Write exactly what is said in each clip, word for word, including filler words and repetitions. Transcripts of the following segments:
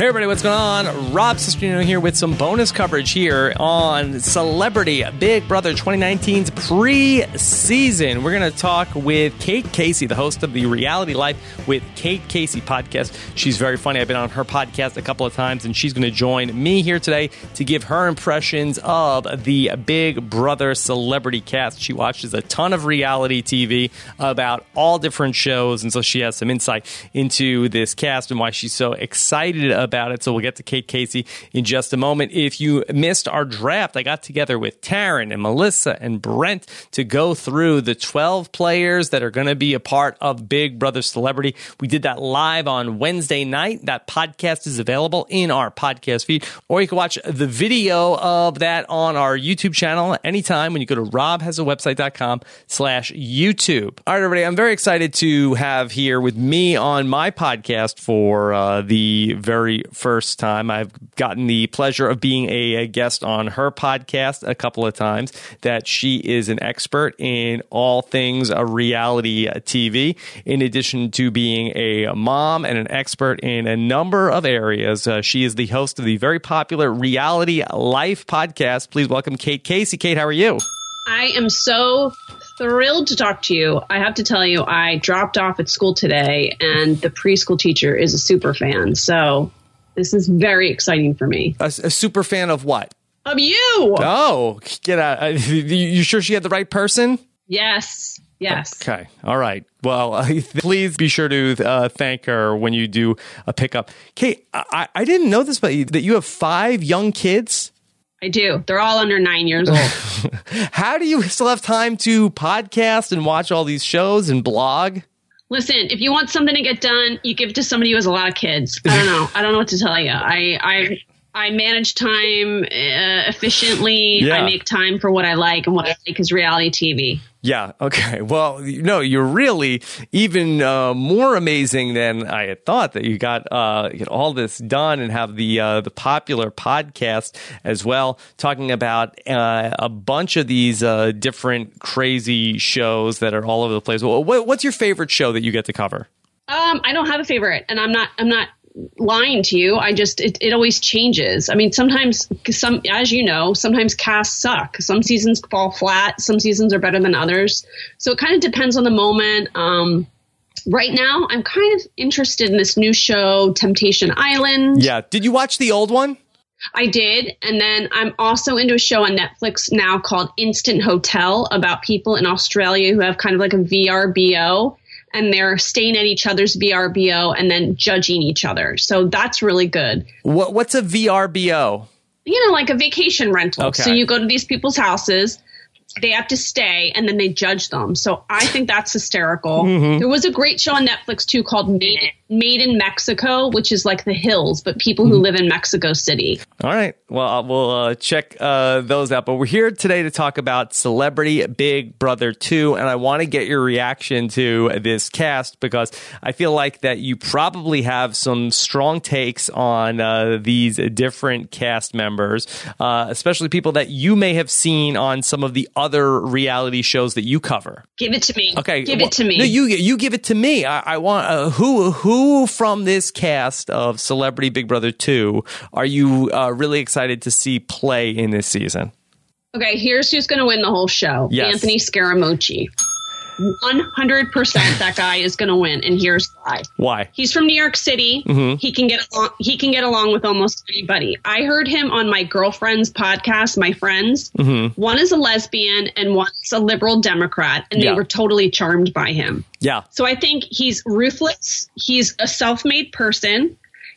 Hey everybody, what's going on? Rob Cesternino here with some bonus coverage here on Celebrity Big Brother twenty nineteen's pre-season. We're going to talk with Kate Casey, the host of the Reality Life with Kate Casey podcast. She's very funny. I've been on her podcast a couple of times, and she's going to join me here today to give her impressions of the Big Brother celebrity cast. She watches a ton of reality T V about all different shows, and so she has some insight into this cast and why she's so excited about it. So we'll get to Kate Casey in just a moment. If you missed our draft, I got together with Taryn and Melissa and Brent to go through the twelve players that are going to be a part of Big Brother Celebrity. We did that live on Wednesday night. That podcast is available in our podcast feed, or you can watch the video of that on our YouTube channel anytime when you go to robhasawebsite.com slash YouTube. All right, everybody, I'm very excited to have here with me on my podcast for uh, the very first time. I've gotten the pleasure of being a, a guest on her podcast a couple of times, that she is an expert in all things a reality T V, in addition to being a mom and an expert in a number of areas. Uh, she is the host of the very popular Reality Life podcast. Please welcome Kate Casey. Kate, how are you? I am so thrilled to talk to you. I have to tell you, I dropped off at school today, and the preschool teacher is a super fan. So this is very exciting for me. A, a super fan of what? Of you. Oh, get out. Uh, you sure she had the right person? Yes. Yes. Okay. All right. Well, uh, please be sure to uh, thank her when you do a pickup. Kate, I, I didn't know this about you, that you have five young kids. I do. They're all under nine years old. How do you still have time to podcast and watch all these shows and blog? Listen, if you want something to get done, you give it to somebody who has a lot of kids. I don't know. I don't know what to tell you. I I, I manage time uh, efficiently. Yeah. I make time for what I like, and what I like is reality T V. Yeah. Okay. Well, you know, you're really even uh, more amazing than I had thought, that you got uh, get all this done and have the uh, the popular podcast as well, talking about uh, a bunch of these uh, different crazy shows that are all over the place. Well, what, what's your favorite show that you get to cover? Um, I don't have a favorite, and I'm not. I'm not. lying to you. I just, it, it always changes. I mean, sometimes, some, as you know, sometimes casts suck. Some seasons fall flat. Some seasons are better than others. So it kind of depends on the moment. Um, right now, I'm kind of interested in this new show, Temptation Island. Yeah. Did you watch the old one? I did. And then I'm also into a show on Netflix now called Instant Hotel, about people in Australia who have kind of like a V R B O. And they're staying at each other's V R B O and then judging each other. So that's really good. What, what's a V R B O? You know, like a vacation rental. Okay. So you go to these people's houses, they have to stay, and then they judge them. So I think that's hysterical. Mm-hmm. There was a great show on Netflix, too, called Made, Made in Mexico, which is like the hills, but people who mm-hmm. live in Mexico City. All right. Well, we'll uh, check uh, those out. But we're here today to talk about Celebrity Big Brother two, and I want to get your reaction to this cast, because I feel like that you probably have some strong takes on uh, these different cast members, uh, especially people that you may have seen on some of the other reality shows that you cover. Give it to me. Okay. Give well, it to me. No, you, you give it to me. I, I want, uh, who, who from this cast of Celebrity Big Brother two are you uh, really excited to see play in this season? Okay, here's who's going to win the whole show. Yes. Anthony Scaramucci. one hundred percent that guy is going to win, and here's why. Why? He's from New York City. Mm-hmm. He can get along, he can get along with almost anybody. I heard him on my girlfriend's podcast, My Friends. Mm-hmm. One is a lesbian and one's a liberal Democrat, and yeah. they were totally charmed by him. Yeah. So I think he's ruthless. He's a self-made person.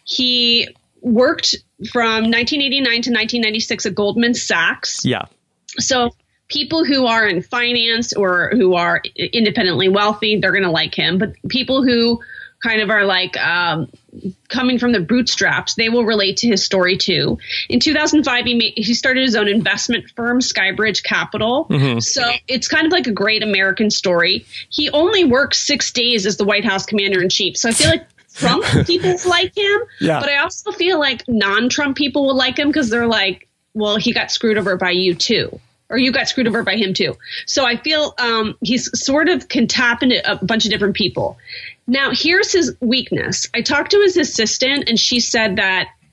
He worked from nineteen eighty-nine to nineteen ninety-six at Goldman Sachs. Yeah. So people who are in finance or who are independently wealthy, they're going to like him. But people who kind of are like um, coming from the bootstraps, they will relate to his story too. In two thousand five, he made, he started his own investment firm, Skybridge Capital. Mm-hmm. So it's kind of like a great American story. He only works six days as the White House commander in chief. So I feel like Trump people like him, yeah. but I also feel like non-Trump people will like him because they're like, well, he got screwed over by you too. Or you got screwed over by him too. So I feel um, he's sort of can tap into a bunch of different people. Now, here's his weakness. I talked to his assistant, and she said that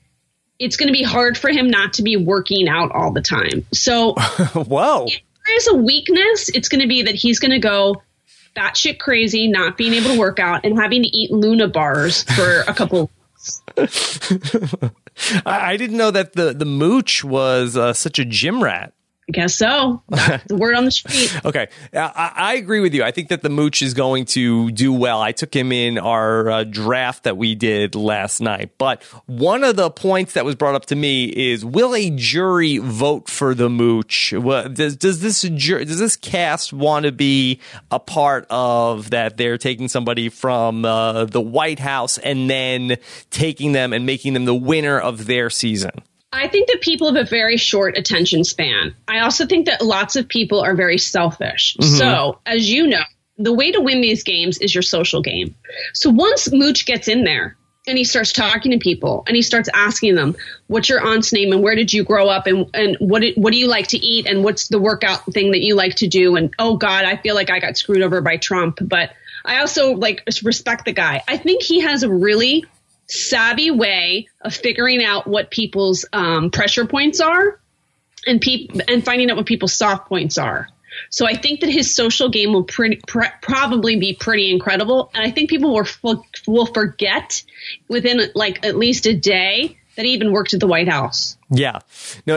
it's going to be hard for him not to be working out all the time. So whoa, if there's a weakness, it's going to be that he's going to go batshit crazy, not being able to work out and having to eat Luna bars for a couple of weeks. I, I didn't know that the, the mooch was uh, such a gym rat. I guess so. That's the word on the street. Okay. I, I agree with you. I think that the mooch is going to do well. I took him in our uh, draft that we did last night. But one of the points that was brought up to me is, will a jury vote for the mooch? Well, does, does this jury, does this cast want to be a part of that? They're taking somebody from uh, the White House and then taking them and making them the winner of their season? I think that people have a very short attention span. I also think that lots of people are very selfish. Mm-hmm. So, as you know, the way to win these games is your social game. So once Mooch gets in there and he starts talking to people and he starts asking them, what's your aunt's name and where did you grow up and, and what, do, what do you like to eat and what's the workout thing that you like to do? And, oh, God, I feel like I got screwed over by Trump. But I also like respect the guy. I think he has a really savvy way of figuring out what people's um, pressure points are and peop- and finding out what people's soft points are. So I think that his social game will pretty, pr- probably be pretty incredible. And I think people will, f- will forget within like at least a day that he even worked at the White House. Yeah. No,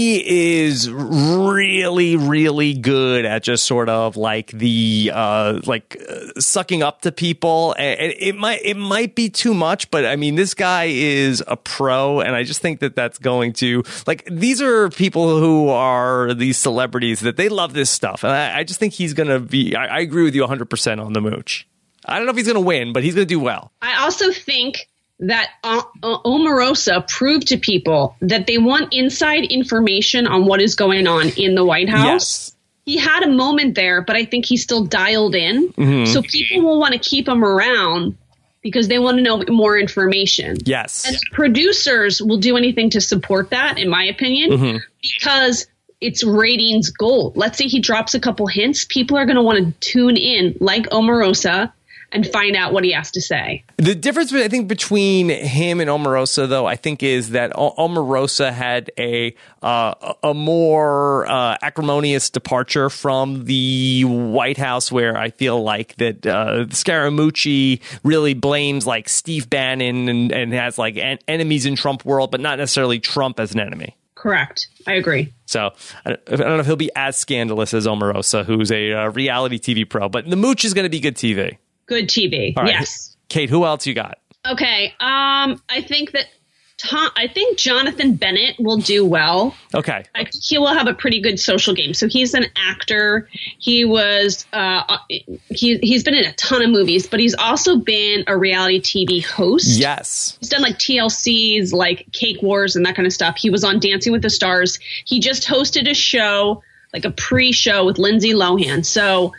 he is really, really good at just sort of like the uh, like uh, sucking up to people. And it might it might be too much, but I mean, this guy is a pro, and I just think that that's going to like these are people who are these celebrities that they love this stuff, and I, I just think he's going to be. I, I agree with you one hundred percent on the mooch. I don't know if he's going to win, but he's going to do well. I also think that uh, uh, Omarosa proved to people that they want inside information on what is going on in the White House. Yes. He had a moment there, but I think he's still dialed in. Mm-hmm. So people will want to keep him around because they want to know more information. Yes. And producers will do anything to support that, in my opinion, mm-hmm. because it's ratings gold. Let's say he drops a couple hints. People are going to want to tune in like Omarosa and find out what he has to say. The difference, I think, between him and Omarosa, though, I think, is that o- Omarosa had a uh, a more uh, acrimonious departure from the White House, where I feel like that uh, Scaramucci really blames like Steve Bannon and, and has like en- enemies in Trump world, but not necessarily Trump as an enemy. Correct. I agree. So I don't, I don't know if he'll be as scandalous as Omarosa, who's a uh, reality T V pro, but the mooch is going to be good T V. Good T V. Right. Yes. Kate, who else you got? Okay. Um, I think that Tom, I think Jonathan Bennett will do well. Okay. I think he will have a pretty good social game. So he's an actor. He was, uh, he, he's been in a ton of movies, but he's also been a reality T V host. Yes. He's done like T L Cs, like Cake Wars and that kind of stuff. He was on Dancing with the Stars. He just hosted a show, like a pre-show with Lindsay Lohan. So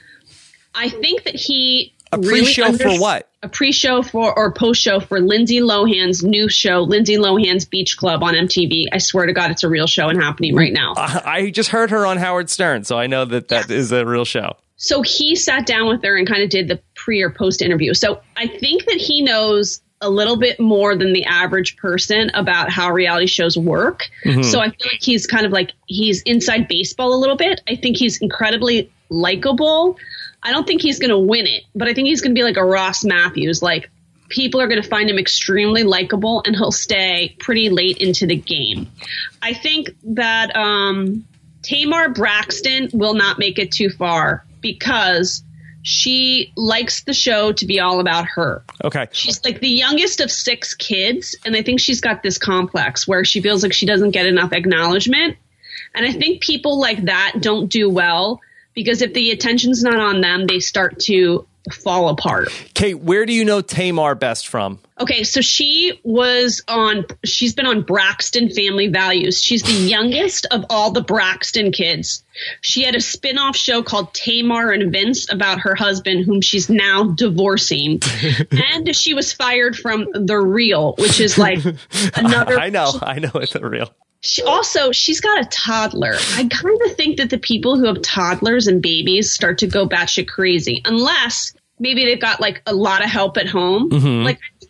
I think that he, A pre-show really under- for what? A pre-show for or post-show for Lindsay Lohan's new show, Lindsay Lohan's Beach Club on M T V. I swear to God, it's a real show and happening right now. Uh, I just heard her on Howard Stern, so I know that that yeah. is a real show. So he sat down with her and kind of did the pre or post interview. So I think that he knows a little bit more than the average person about how reality shows work. Mm-hmm. So I feel like he's kind of like he's inside baseball a little bit. I think he's incredibly likable. I don't think he's going to win it, but I think he's going to be like a Ross Matthews. Like people are going to find him extremely likable and he'll stay pretty late into the game. I think that um, Tamar Braxton will not make it too far because she likes the show to be all about her. Okay. She's like the youngest of six kids. And I think she's got this complex where she feels like she doesn't get enough acknowledgement. And I think people like that don't do well. Because if the attention's not on them, they start to fall apart. Kate, where do you know Tamar best from? Okay, so she was on, she's been on Braxton Family Values. She's the youngest of all the Braxton kids. She had a spin-off show called Tamar and Vince about her husband, whom she's now divorcing. And she was fired from The Real, which is like another. I know, I know it's The Real. She also, she's got a toddler. I kind of think that the people who have toddlers and babies start to go batshit crazy, unless maybe they've got like a lot of help at home. Mm-hmm. Like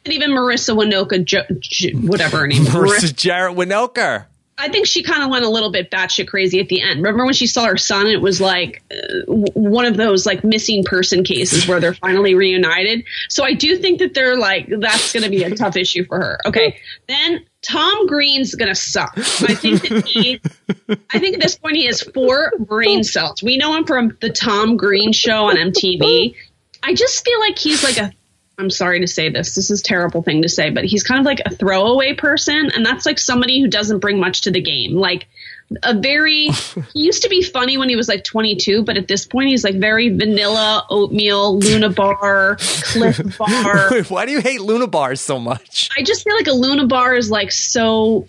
even Marissa Winokur, jo- jo- whatever her name is. Marissa Jarrett Winokur. I think she kind of went a little bit batshit crazy at the end. Remember when she saw her son? It was like uh, one of those like missing person cases where they're finally reunited. So I do think that they're like, that's going to be a tough issue for her. Okay. Then Tom Green's going to suck. I think that he, I think at this point he has four brain cells. We know him from the Tom Green show on M T V. I just feel like he's like a, I'm sorry to say this. This is a terrible thing to say, but he's kind of like a throwaway person. And that's like somebody who doesn't bring much to the game. Like a very, he used to be funny when he was like twenty-two, but at this point he's like very vanilla, oatmeal, Luna Bar, Cliff Bar. Wait, why do you hate Luna Bars so much? I just feel like a Luna Bar is like so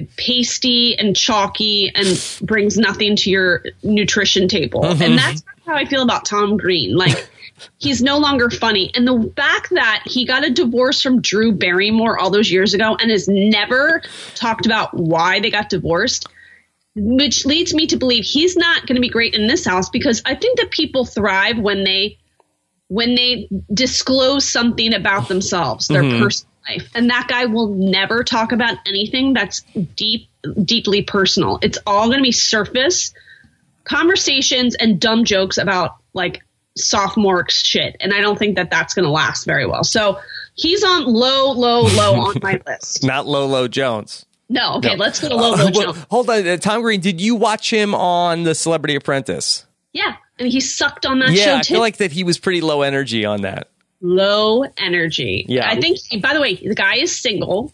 pasty and chalky and brings nothing to your nutrition table. Mm-hmm. And that's how I feel about Tom Green. Like, he's no longer funny. And the fact that he got a divorce from Drew Barrymore all those years ago and has never talked about why they got divorced, which leads me to believe he's not going to be great in this house, because I think that people thrive when they when they disclose something about themselves, their mm-hmm. personal life. And that guy will never talk about anything that's deep, deeply personal. It's all going to be surface conversations and dumb jokes about like sophomore shit, and I don't think that that's going to last very well. So he's on low, low, low on my list. Not Lolo Jones. No, okay, no. let's go to Lolo uh, well, Jones. Hold on, uh, Tom Green, did you watch him on The Celebrity Apprentice? Yeah, and he sucked on that yeah, show too. Yeah, I feel like that he was pretty low energy on that. Low energy. Yeah. I think, by the way, the guy is single.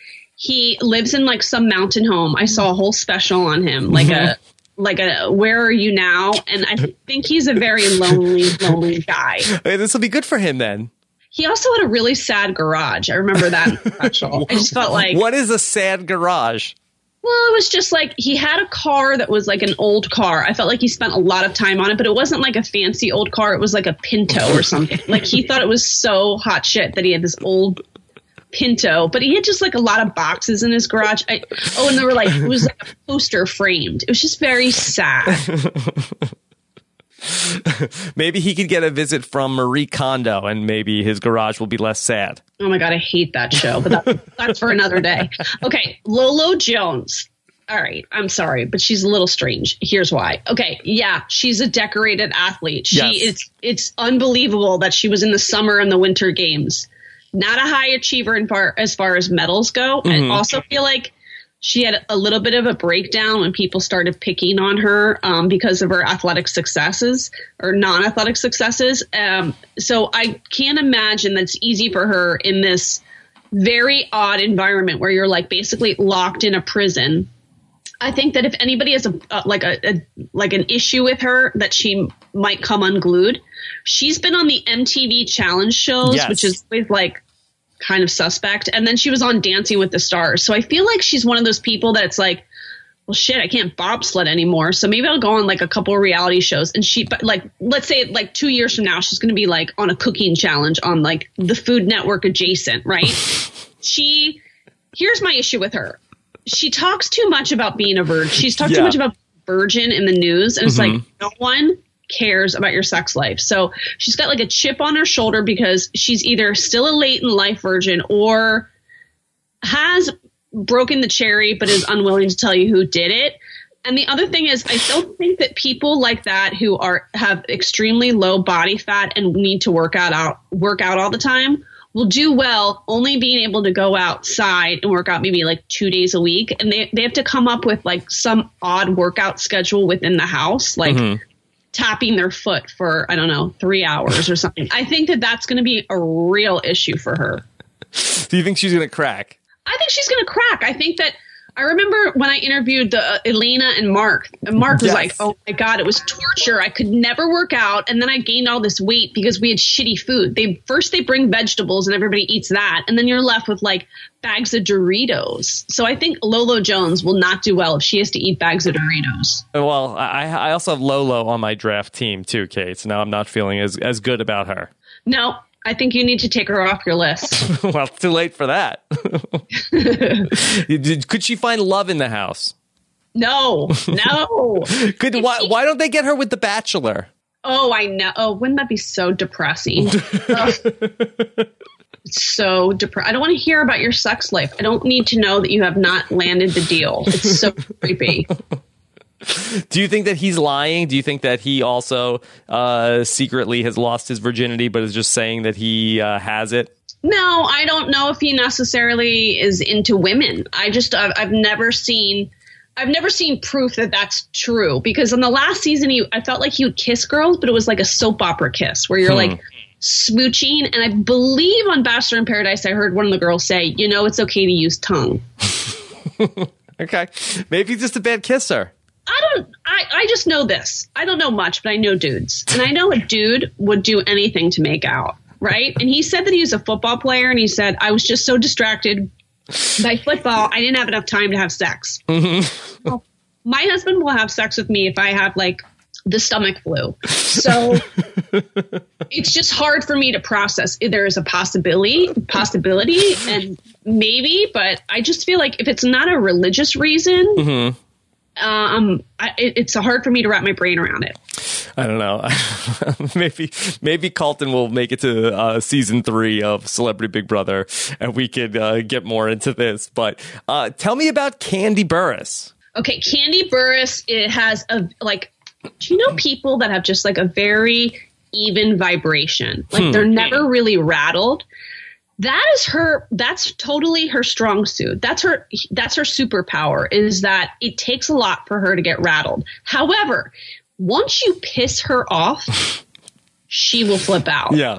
He lives in like some mountain home. I saw a whole special on him, like a like a Where Are You Now? And I think he's a very lonely, lonely guy. Hey, this will be good for him then. He also had a really sad garage. I remember that special. I just felt like, what is a sad garage? Well, it was just like he had a car that was like an old car. I felt like he spent a lot of time on it, but it wasn't like a fancy old car. It was like a Pinto or something. Like he thought it was so hot shit that he had this old Pinto, but he had just like a lot of boxes in his garage. I, oh, and they were like, it was like a poster framed. It was just very sad. Maybe he could get a visit from Marie Kondo and maybe his garage will be less sad. Oh my God, I hate that show, but that, that's for another day. Okay, Lolo Jones. All right, I'm sorry, but she's a little strange. Here's why. Okay, yeah, she's a decorated athlete. She yes. it's it's unbelievable that she was in the summer and the winter games. Not a high achiever in far, as far as medals go. Mm-hmm. I also feel like she had a little bit of a breakdown when people started picking on her um, because of her athletic successes or non-athletic successes. Um, so I can't imagine that's easy for her in this very odd environment where you're like basically locked in a prison. I think that if anybody has a, uh, like a, a like an issue with her, that she might come unglued. She's been on the M T V challenge shows, yes. which is always like kind of suspect. And then she was on Dancing with the Stars. So I feel like she's one of those people that's like, well, shit, I can't bobsled anymore. So maybe I'll go on like a couple of reality shows. And she, like, let's say like two years from now, she's going to be like on a cooking challenge on like the Food Network adjacent, right? she, here's my issue with her. She talks too much about being a virgin. She's talked yeah. too much about virgin in the news. And it's mm-hmm. like, no one cares about your sex life. So she's got like a chip on her shoulder because she's either still a late in life virgin or has broken the cherry but is unwilling to tell you who did it. And the other thing is, I don't think that people like that who are have extremely low body fat and need to work out, out work out all the time will do well only being able to go outside and work out maybe like two days a week. And they, they have to come up with like some odd workout schedule within the house, like mm-hmm. tapping their foot for, I don't know, three hours or something. I think that that's going to be a real issue for her. Do you think she's going to crack? I think she's going to crack. I think that I remember when I interviewed the uh, Elena and Mark, and Mark was yes. like, oh my God, it was torture. I could never work out. And then I gained all this weight because we had shitty food. They first they bring vegetables and everybody eats that. And then you're left with like bags of Doritos. So I think Lolo Jones will not do well if she has to eat bags of Doritos. Well, I, I also have Lolo on my draft team too, Kate. So now I'm not feeling as, as good about her. No. I think you need to take her off your list. Well, too late for that. Could she find love in the house? No, no. Could why, she, why don't they get her with The Bachelor? Oh, I know. Oh, wouldn't that be so depressing? Oh, It's so depressing. I don't want to hear about your sex life. I don't need to know that you have not landed the deal. It's so creepy. Do you think that he's lying? Do you think that he also uh, secretly has lost his virginity, but is just saying that he uh, has it? No, I don't know if he necessarily is into women. I just, I've, I've never seen, I've never seen proof that that's true. Because in the last season, he, I felt like he would kiss girls, but it was like a soap opera kiss where you're hmm. like smooching. And I believe on Bachelor in Paradise, I heard one of the girls say, you know, it's okay to use tongue. Okay. Maybe he's just a bad kisser. I don't, I, I just know this. I don't know much, but I know dudes. And I know a dude would do anything to make out, right? And he said that he was a football player, and he said, I was just so distracted by football, I didn't have enough time to have sex. Mm-hmm. Well, my husband will have sex with me if I have, like, the stomach flu. So it's just hard for me to process. There is a possibility, possibility, and maybe, but I just feel like if it's not a religious reason, mm-hmm. um, I, it, it's hard for me to wrap my brain around it. I don't know. maybe maybe Colton will make it to uh, season three of Celebrity Big Brother, and we could uh, get more into this. But uh, tell me about Kandi Burruss. Okay, Kandi Burruss, it has a, like, do you know people that have just like a very even vibration? Like hmm. they're never really rattled. That is her, that's totally her strong suit. That's her, that's her superpower, is that it takes a lot for her to get rattled. However, once you piss her off, she will flip out. Yeah.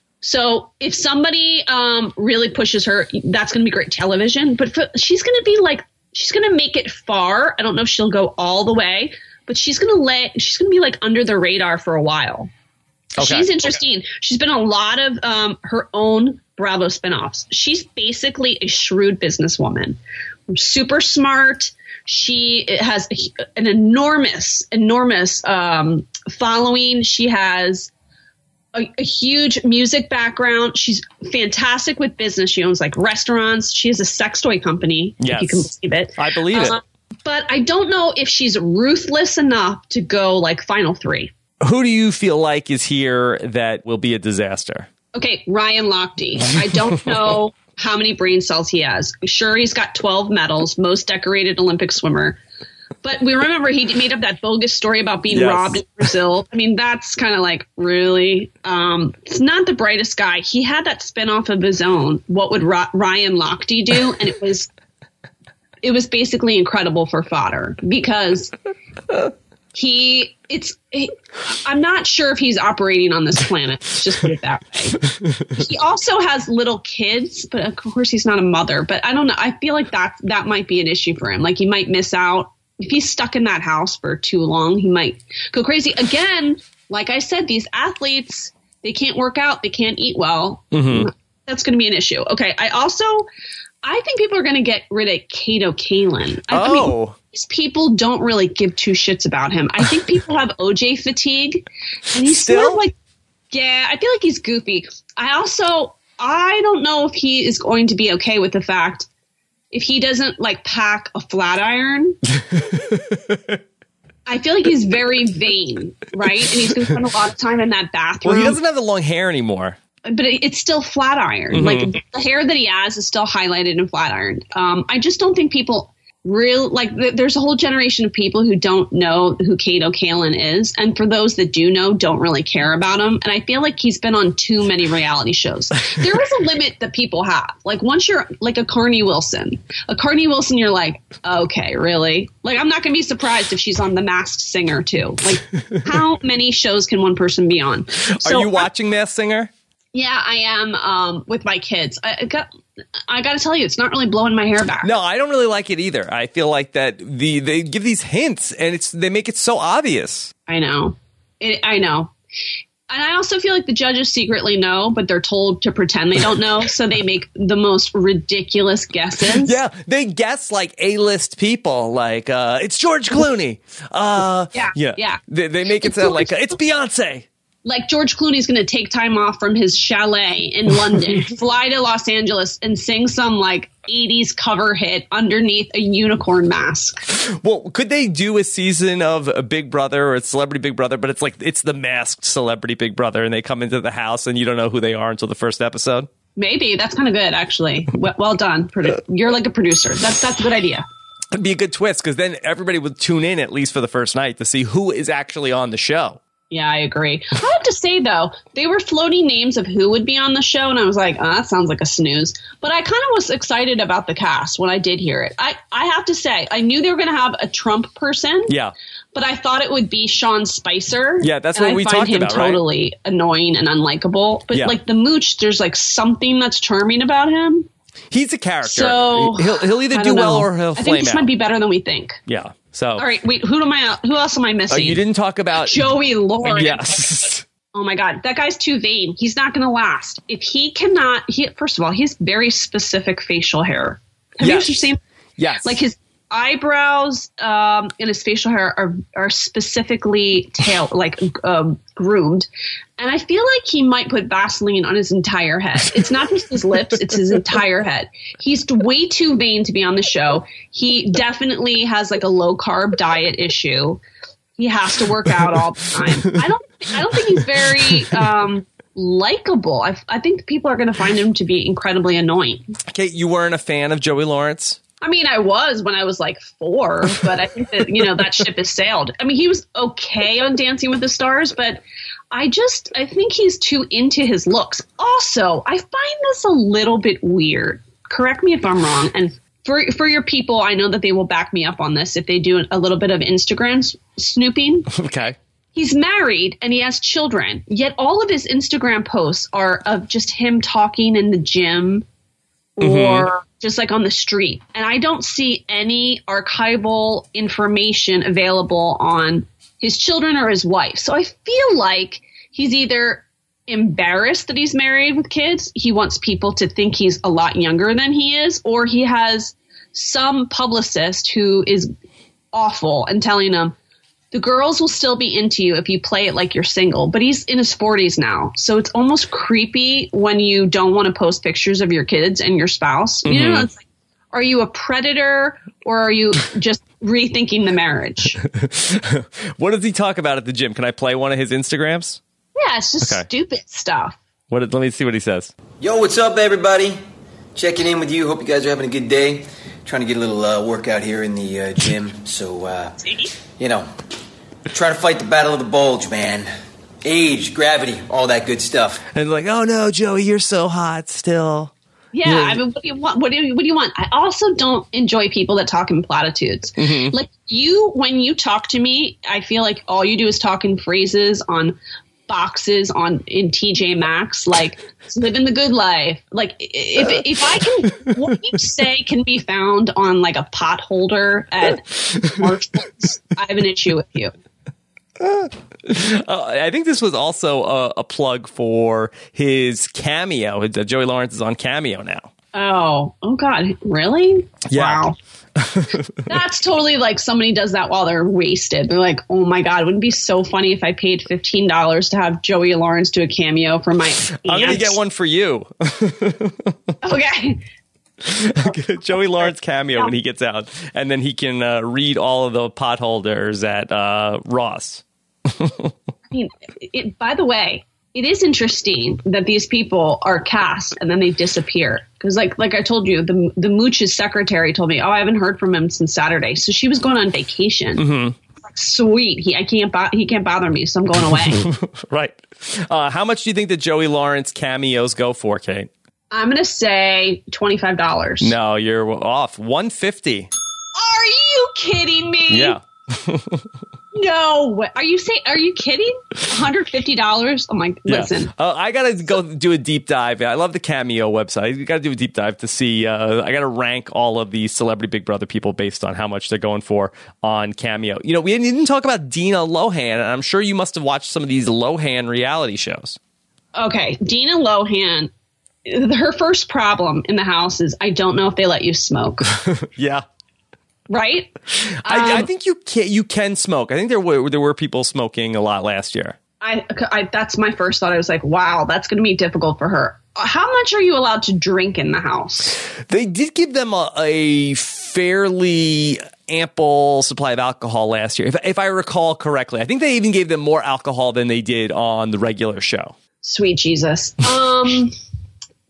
So if somebody um, really pushes her, that's going to be great television. But for, she's going to be like, she's going to make it far. I don't know if she'll go all the way, but she's going to let, she's going to be like under the radar for a while. Okay. She's interesting. Okay. She's been on a lot of um, her own Bravo spinoffs. She's basically a shrewd businesswoman, super smart. She has an enormous, enormous um, following. She has a, a huge music background. She's fantastic with business. She owns like restaurants. She has a sex toy company. Yes. If you can believe it. I believe uh, it. But I don't know if she's ruthless enough to go like final three. Who do you feel like is here that will be a disaster? Okay, Ryan Lochte. I don't know how many brain cells he has. Sure, he's got twelve medals, most decorated Olympic swimmer. But we remember he made up that bogus story about being yes. robbed in Brazil. I mean, that's kind of like, really? Um, it's not the brightest guy. He had that spinoff of his own, What Would Ra- Ryan Lochte Do? And it was, it was basically incredible for fodder because he, it's, it, I'm not sure if he's operating on this planet. Let's just put it that way. He also has little kids, but of course he's not a mother. But I don't know. I feel like that that might be an issue for him. Like he might miss out. If he's stuck in that house for too long, he might go crazy. Again, like I said, these athletes, they can't work out. They can't eat well. Mm-hmm. That's going to be an issue. Okay. I also, I think people are going to get rid of Kato Kaelin. I, oh. I mean, these people don't really give two shits about him. I think people have O J fatigue. And he's still sort of like, yeah, I feel like he's goofy. I also, I don't know if he is going to be okay with the fact if he doesn't like pack a flat iron. I feel like he's very vain, right? And he's going to spend a lot of time in that bathroom. Well, he doesn't have the long hair anymore. But it's still flat iron. Mm-hmm. Like the hair that he has is still highlighted and flat ironed. Um, I just don't think people real like th- there's a whole generation of people who don't know who Kato Kaelin is, and for those that do know, don't really care about him. And I feel like he's been on too many reality shows. There is a limit that people have. Like once you're like a Carney Wilson, a Carney Wilson, you're like, okay, really? Like I'm not going to be surprised if she's on The Masked Singer too. Like how many shows can one person be on? So, are you watching Masked Singer? Yeah, I am um, with my kids. I, I got, I got to tell you, it's not really blowing my hair back. No, I don't really like it either. I feel like that the they give these hints and it's they make it so obvious. I know, it, I know, and I also feel like the judges secretly know, but they're told to pretend they don't know, so they make the most ridiculous guesses. Yeah, they guess like A-list people, like uh, it's George Clooney. Uh, yeah, yeah, yeah. They, they make it sound like uh, it's Beyonce. Like George Clooney's going to take time off from his chalet in London, fly to Los Angeles, and sing some like eighties cover hit underneath a unicorn mask. Well, could they do a season of a Big Brother or a Celebrity Big Brother, but it's like it's the masked Celebrity Big Brother, and they come into the house and you don't know who they are until the first episode? Maybe. That's kind of good, actually. Well, well done. Produ- You're like a producer. That's that's a good idea. It'd be a good twist because then everybody would tune in at least for the first night to see who is actually on the show. Yeah, I agree. I have to say, though, they were floating names of who would be on the show, and I was like, oh, that sounds like a snooze. But I kind of was excited about the cast when I did hear it. I, I have to say, I knew they were going to have a Trump person. Yeah. But I thought it would be Sean Spicer. Yeah, that's and what I we find talked him about, right? Totally annoying and unlikable. But Yeah. like the Mooch, there's like something that's charming about him. He's a character. So he'll he'll either I do don't well know. or he'll I flame think this out. might be better than we think. Yeah. So. All right, wait. Who am I? Who else am I Uh, missing? you didn't talk about Joey Lawrence. Yes. Oh my God, that guy's too vain. He's not going to last. If he cannot, he first of all, he has very specific facial hair. Have Yes. you seen? Yes. Like his eyebrows um, and his facial hair are are specifically tail like um, groomed, and I feel like he might put Vaseline on his entire head. It's not just his lips; it's his entire head. He's way too vain to be on the show. He definitely has like a low carb diet issue. He has to work out all the time. I don't. I don't think he's very um, likable. I, I think people are going to find him to be incredibly annoying. Kate, you weren't a fan of Joey Lawrence? I mean, I was when I was like four, but I think that, you know, that ship has sailed. I mean, he was okay on Dancing with the Stars, but I just, I think he's too into his looks. Also, I find this a little bit weird. Correct me if I'm wrong. And for for your people, I know that they will back me up on this if they do a little bit of Instagram s- snooping. Okay. He's married and he has children, yet all of his Instagram posts are of just him talking in the gym or mm-hmm. just like on the street. And I don't see any archival information available on his children or his wife. So I feel like he's either embarrassed that he's married with kids, he wants people to think he's a lot younger than he is, or he has some publicist who is awful and telling him, the girls will still be into you if you play it like you're single. But he's in his forties now. So it's almost creepy when you don't want to post pictures of your kids and your spouse. Mm-hmm. You know, it's like, are you a predator or are you just rethinking the marriage? What does he talk about at the gym? Can I play one of his Instagrams? Yeah, it's just okay. stupid stuff. What? Let me see what he says. Yo, what's up, everybody? Checking in with you. Hope you guys are having a good day. Trying to get a little uh, workout here in the uh, gym. So, uh, you know, trying to fight the battle of the bulge, man. Age, gravity, all that good stuff. And like, oh no, Joey, you're so hot still. Yeah, yeah. I mean, what do you want? What do you, what do you want? I also don't enjoy people that talk in platitudes. Mm-hmm. Like you, when you talk to me, I feel like all you do is talk in phrases on boxes on in T J Maxx, like living the good life. Like if if I can, what you say can be found on like a pot holder at Marshalls, I have an issue with you. Uh, I think this was also a, a plug for Oh, his Cameo. Joey Lawrence is on Cameo now. Oh, oh God, really? Yeah. Wow. That's totally like somebody does that while they're wasted. They're like, oh my God, wouldn't it be so funny if I paid fifteen dollars to have Joey Lawrence do a cameo for my aunt? I'm going to get one for you. Okay. Joey Lawrence cameo yeah. when he gets out. And then he can uh, read all of the potholders at uh, Ross. I mean, it, by the way, it is interesting that these people are cast and then they disappear. Because like like I told you, the the Mooch's secretary told me, oh, I haven't heard from him since Saturday. So she was going on vacation. Mm-hmm. Like, sweet. He I can't bo- he can't bother me, so I'm going away. Right. Uh, how much do you think the Joey Lawrence cameos go for, Kate? I'm going to say twenty-five dollars. No, you're off. one hundred fifty dollars. Are you kidding me? Yeah. No way. Are you saying, are you kidding? one hundred fifty dollars? Oh my, yeah. listen. Uh, I got to go do a deep dive. I love the Cameo website. You got to do a deep dive to see. Uh, I got to rank all of the Celebrity Big Brother people based on how much they're going for on Cameo. You know, we didn't talk about Dina Lohan, and I'm sure you must have watched some of these Lohan reality shows. Okay. Dina Lohan, her first problem in the house is I don't know if they let you smoke. Yeah. Right? I, um, I think you can you can smoke. I think there were there were people smoking a lot last year. I, I that's my first thought. I was like, wow, that's going to be difficult for her. How much are you allowed to drink in the house? They did give them a, a fairly ample supply of alcohol last year, if, if I recall correctly. I think they even gave them more alcohol than they did on the regular show. Sweet Jesus. Um.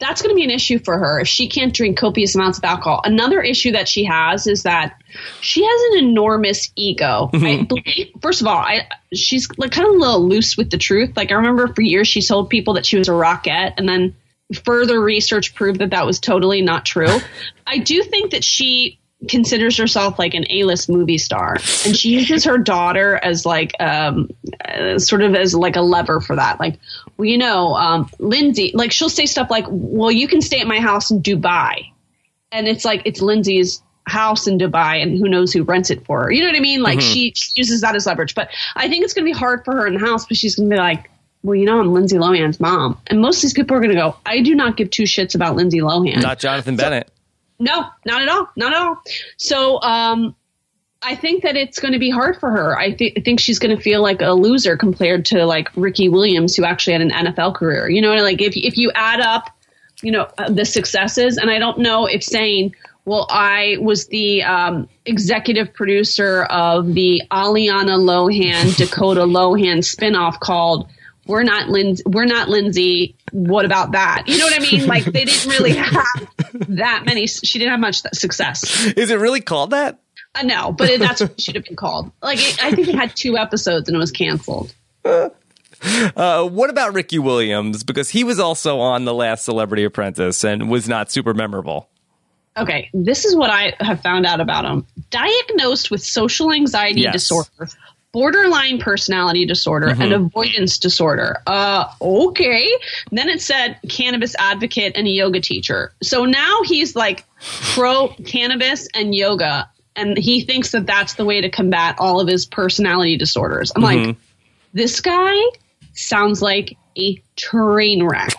that's going to be an issue for her if she can't drink copious amounts of alcohol. Another issue that she has is that she has an enormous ego. I believe, first of all, I, she's like kind of a little loose with the truth. Like I remember for years she told people that she was a rockette, and then further research proved that that was totally not true. I do think that she considers herself like an A-list movie star, and she uses her daughter as like um uh, sort of as like a lever for that. Like, well, you know, um Lindsay, like she'll say stuff like, well, you can stay at my house in Dubai, and it's like it's Lindsay's house in Dubai, and who knows who rents it for her. You know what I mean? Like mm-hmm. she, she uses that as leverage. But I think it's gonna be hard for her in the house, but she's gonna be like, well, you know, I'm Lindsay Lohan's mom, and most of these people are gonna go, I do not give two shits about Lindsay Lohan. Not Jonathan so, Bennett. No, not at all. Not at all. So um, I think that it's going to be hard for her. I, th- I think she's going to feel like a loser compared to like Ricky Williams, who actually had an N F L career. You know, like if if you add up, you know, the successes, and I don't know if saying, well, I was the um, executive producer of the Aliana Lohan, Dakota Lohan spinoff called We're Not Lindsay. We're Not Lindsay. What about that? You know what I mean? Like they didn't really have that many. She didn't have much success. Is it really called that? Uh, no, but it, that's what it should have been called. Like it, I think it had two episodes and it was canceled. Uh, uh, what about Ricky Williams? Because he was also on The Last Celebrity Apprentice and was not super memorable. Okay, this is what I have found out about him. Diagnosed with social anxiety yes. disorder, borderline personality disorder, mm-hmm. and avoidance disorder. Uh, okay. Then it said cannabis advocate and a yoga teacher. So now he's like pro cannabis and yoga, and he thinks that that's the way to combat all of his personality disorders. I'm mm-hmm. like, this guy sounds like a train wreck.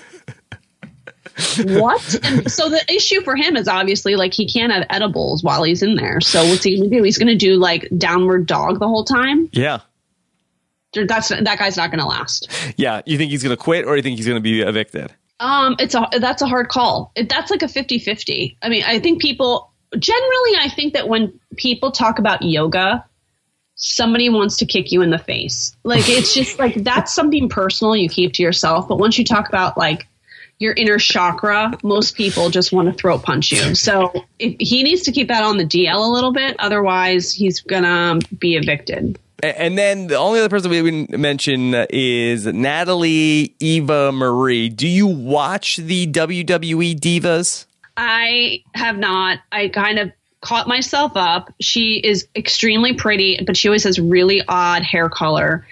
What? And so the issue for him is obviously like he can't have edibles while he's in there. So what's he going to do? He's going to do like downward dog the whole time? Yeah. That's that guy's not going to last. Yeah. You think he's going to quit, or you think he's going to be evicted? Um, it's a that's a hard call. It, that's like a fifty-fifty. I mean, I think people generally I think that when people talk about yoga, somebody wants to kick you in the face. Like it's just like that's something personal you keep to yourself, but once you talk about like your inner chakra, most people just want to throat punch you. So if, he needs to keep that on the D L a little bit. Otherwise, he's going to be evicted. And then the only other person we would mention is Natalie Eva Marie. Do you watch the W W E Divas? I have not. I kind of caught myself up. She is extremely pretty, but she always has really odd hair color.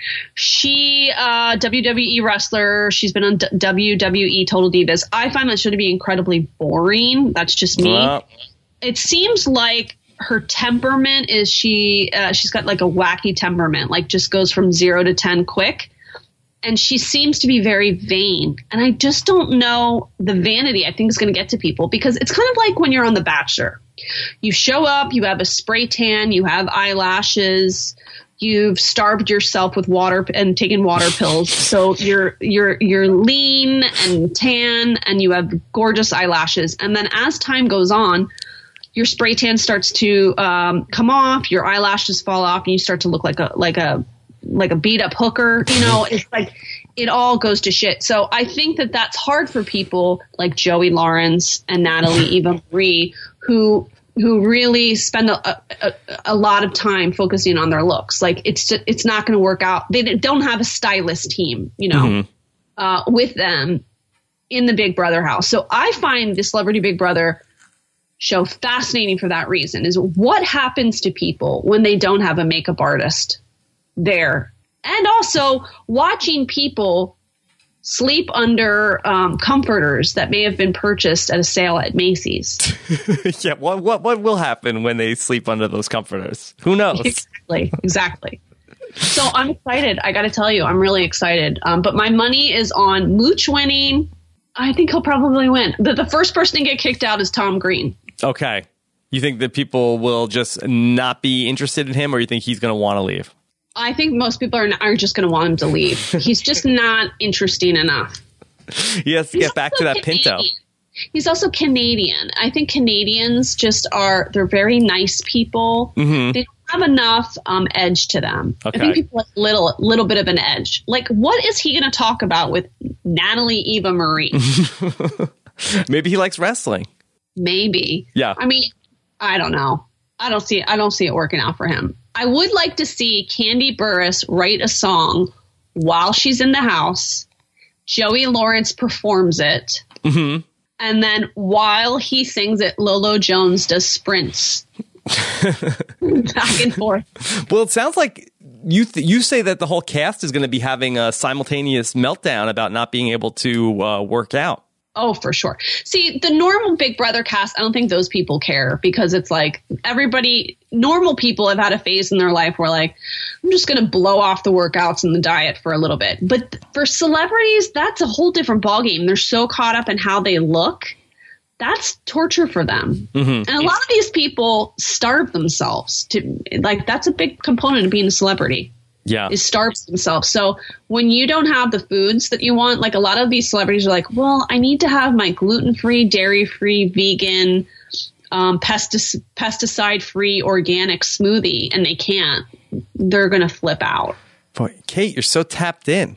She, uh, W W E wrestler. She's been on D- W W E Total Divas. I find that show to be incredibly boring. That's just me. Uh. It seems like her temperament is she, uh, she's got like a wacky temperament, like just goes from zero to ten quick. And she seems to be very vain. And I just don't know the vanity I think is going to get to people, because it's kind of like when you're on The Bachelor. You show up, you have a spray tan, you have eyelashes, you've starved yourself with water and taken water pills. So you're you're you're lean and tan and you have gorgeous eyelashes. And then as time goes on, your spray tan starts to um, come off, your eyelashes fall off, and you start to look like a like a like a beat up hooker. You know, it's like it all goes to shit. So I think that that's hard for people like Joey Lawrence and Natalie Eva Marie, who who really spend a, a, a lot of time focusing on their looks. Like it's just, it's not going to work out. They don't have a stylist team, you know, mm-hmm. uh, with them in the Big Brother house. So I find the Celebrity Big Brother show fascinating for that reason, is what happens to people when they don't have a makeup artist there. And also watching people sleep under um, comforters that may have been purchased at a sale at Macy's. Yeah, what what what will happen when they sleep under those comforters? Who knows? Exactly, exactly. So I'm excited. I got to tell you, I'm really excited. Um, but my money is on Mooch winning. I think he'll probably win. The, the first person to get kicked out is Tom Green. Okay. You think that people will just not be interested in him, or you think he's going to want to leave? I think most people are, are just going to want him to leave. He's just not interesting enough. He has to He's get back to that Canadian. Pinto. He's also Canadian. I think Canadians just are, they're very nice people. Mm-hmm. They don't have enough um, edge to them. Okay. I think people have a little, little bit of an edge. Like, what is he going to talk about with Natalie Eva Marie? Maybe he likes wrestling. Maybe. Yeah. I mean, I don't know. I don't see. I don't see it working out for him. I would like to see Kandi Burruss write a song while she's in the house. Joey Lawrence performs it. Mm-hmm. And then while he sings it, Lolo Jones does sprints back and forth. Well, it sounds like you th- you say that the whole cast is going to be having a simultaneous meltdown about not being able to uh, work out. Oh, for sure. See, the normal Big Brother cast, I don't think those people care because it's like everybody, normal people have had a phase in their life where like, I'm just going to blow off the workouts and the diet for a little bit. But for celebrities, that's a whole different ballgame. They're so caught up in how they look. That's torture for them. Mm-hmm. And a lot of these people starve themselves to like, that's a big component of being a celebrity. Yeah. Is starves themselves. So when you don't have the foods that you want, like a lot of these celebrities are like, well, I need to have my gluten-free, dairy-free, vegan, um, pestic- pesticide-free organic smoothie, and they can't. They're going to flip out. Boy, Kate, you're so tapped in.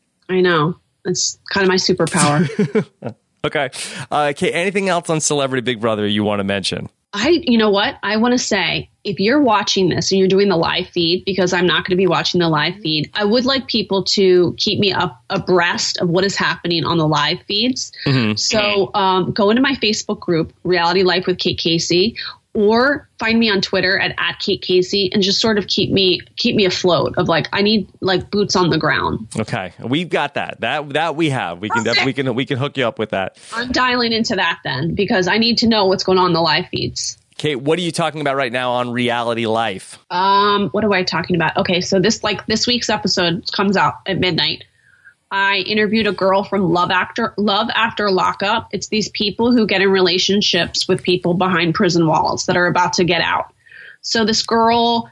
I know. It's kind of my superpower. Okay. Uh, Kate, anything else on Celebrity Big Brother you want to mention? I, you know what? I want to say, if you're watching this and you're doing the live feed, because I'm not going to be watching the live feed, I would like people to keep me up abreast of what is happening on the live feeds. Mm-hmm. So um, go into my Facebook group, Reality Life with Kate Casey, or find me on Twitter at, at Kate Casey and just sort of keep me keep me afloat of like, I need like boots on the ground. Okay. We've got that. That that we have. We can def- we can we can hook you up with that. I'm dialing into that then because I need to know what's going on in the live feeds. Kate, what are you talking about right now on Reality Life? Um, what am I talking about? Okay, so this like this week's episode comes out at midnight. I interviewed a girl from Love After Love After Lockup. It's these people who get in relationships with people behind prison walls that are about to get out. So this girl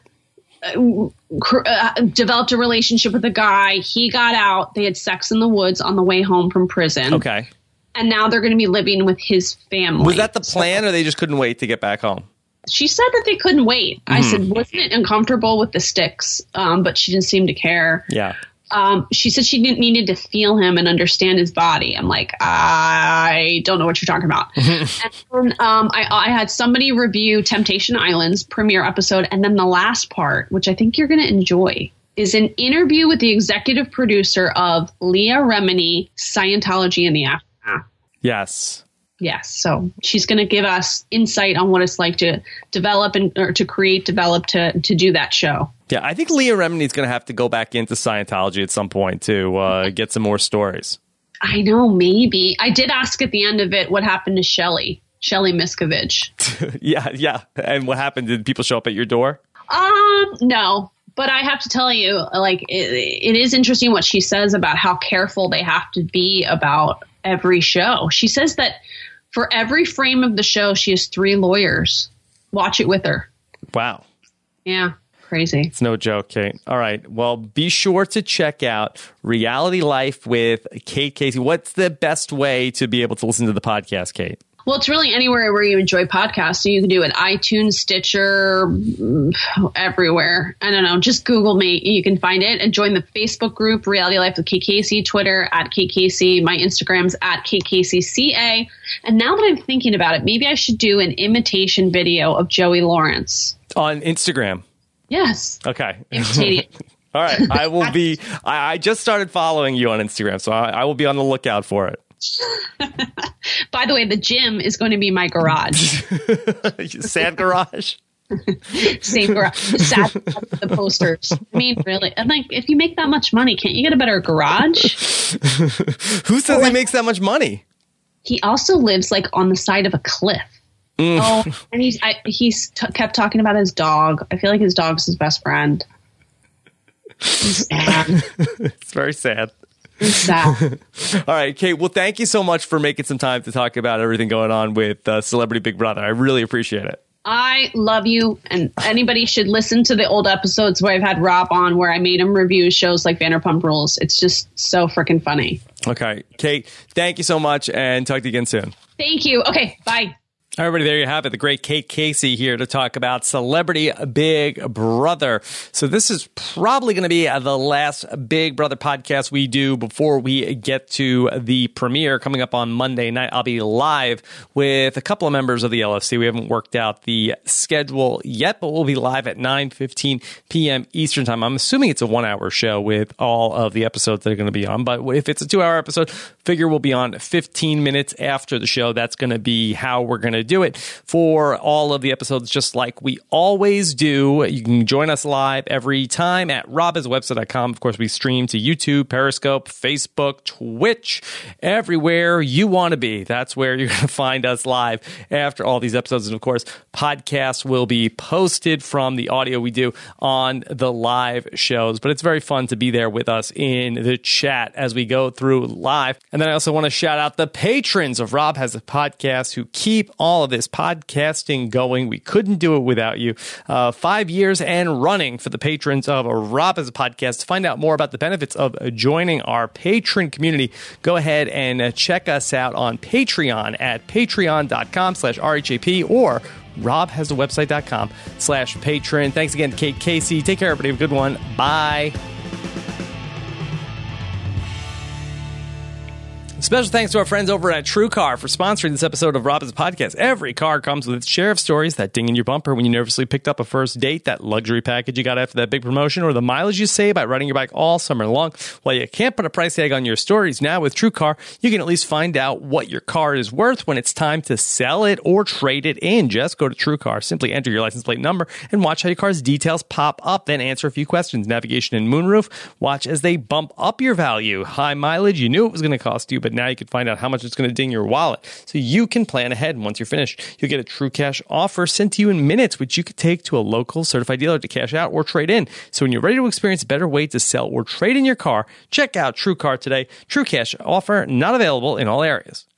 uh, cr- uh, developed a relationship with a guy. He got out. They had sex in the woods on the way home from prison. Okay. And now they're going to be living with his family. Was that the plan, so, or they just couldn't wait to get back home? She said that they couldn't wait. Mm-hmm. I said, wasn't it uncomfortable with the sticks? Um, but she didn't seem to care. Yeah. Um, she said she didn't needed to feel him and understand his body. I'm like, I don't know what you're talking about. And then, um, I, I had somebody review Temptation Island's premiere episode. And then the last part, which I think you're going to enjoy, is an interview with the executive producer of Leah Remini, Scientology in the Aftermath. Yes. Yes. So she's going to give us insight on what it's like to develop and or to create, develop, to to do that show. Yeah, I think Leah Remini is going to have to go back into Scientology at some point to uh, get some more stories. I know, maybe. I did ask at the end of it what happened to Shelly, Shelly Miskovich. yeah, yeah. And what happened? Did people show up at your door? Um, no. But I have to tell you, like, it, it is interesting what she says about how careful they have to be about every show. She says that for every frame of the show, she has three lawyers. Watch it with her. Wow. Yeah. Crazy. It's no joke, Kate. All right. Well, be sure to check out Reality Life with Kate Casey. What's the best way to be able to listen to the podcast, Kate? Well, it's really anywhere where you enjoy podcasts. So you can do it iTunes, Stitcher, everywhere. I don't know. Just Google me. You can find it and join the Facebook group, Reality Life with Kate Casey, Twitter at Kate Casey. My Instagram's at Kate Casey C A. And now that I'm thinking about it, maybe I should do an imitation video of Joey Lawrence. On Instagram? Yes. Okay. Imitating. All right. I will be, I, I just started following you on Instagram, so I, I will be on the lookout for it. By the way, the gym is going to be my garage. Sad garage? Same garage. Sad the posters. I mean, really. I'm like, if you make that much money, can't you get a better garage? Who says he makes that much money? He also lives like on the side of a cliff. Mm. Oh, and he's I, he's t- kept talking about his dog. I feel like his dog's his best friend. He's sad. It's very sad. Sad. All right, Kate. Well, thank you so much for making some time to talk about everything going on with uh, Celebrity Big Brother. I really appreciate it. I love you, and anybody should listen to the old episodes where I've had Rob on, where I made him review shows like Vanderpump Rules. It's just so freaking funny. Okay, Kate. Thank you so much, and talk to you again soon. Thank you. Okay, bye. Everybody, there you have it. The great Kate Casey here to talk about Celebrity Big Brother. So this is probably going to be the last Big Brother podcast we do before we get to the premiere coming up on Monday night. I'll be live with a couple of members of the L F C. We haven't worked out the schedule yet, but we'll be live at nine fifteen p.m. Eastern Time. I'm assuming it's a one-hour show with all of the episodes that are going to be on, but if it's a two-hour episode, figure we'll be on fifteen minutes after the show. That's going to be how we're going to do it for all of the episodes, just like we always do. You can join us live every time at rob has a website dot com. Of course, we stream to YouTube, Periscope, Facebook, Twitch, everywhere you want to be. That's where you're going to find us live after all these episodes. And of course, podcasts will be posted from the audio we do on the live shows. But it's very fun to be there with us in the chat as we go through live. And then I also want to shout out the patrons of Rob Has a Podcast who keep all of this podcasting going. We couldn't do it without you. Uh, five years and running for the patrons of Rob Has a Podcast. To find out more about the benefits of joining our patron community, go ahead and check us out on Patreon at patreon.com slash RHAP or rob has a website dot com slash patron. Thanks again to Kate Casey. Take care, everybody. Have a good one. Bye. Special thanks to our friends over at TrueCar for sponsoring this episode of Rob Has a Podcast. Every car comes with its share of stories, that ding in your bumper when you nervously picked up a first date, that luxury package you got after that big promotion, or the mileage you save by riding your bike all summer long. While you can't put a price tag on your stories, now with TrueCar, you can at least find out what your car is worth when it's time to sell it or trade it in. Just go to TrueCar, simply enter your license plate number, and watch how your car's details pop up, then answer a few questions. Navigation and moonroof, watch as they bump up your value. High mileage, you knew it was going to cost you, but now you can find out how much it's going to ding your wallet so you can plan ahead. And once you're finished, you'll get a True Cash offer sent to you in minutes, which you could take to a local certified dealer to cash out or trade in. So when you're ready to experience a better way to sell or trade in your car, check out TrueCar today. True Cash offer not available in all areas.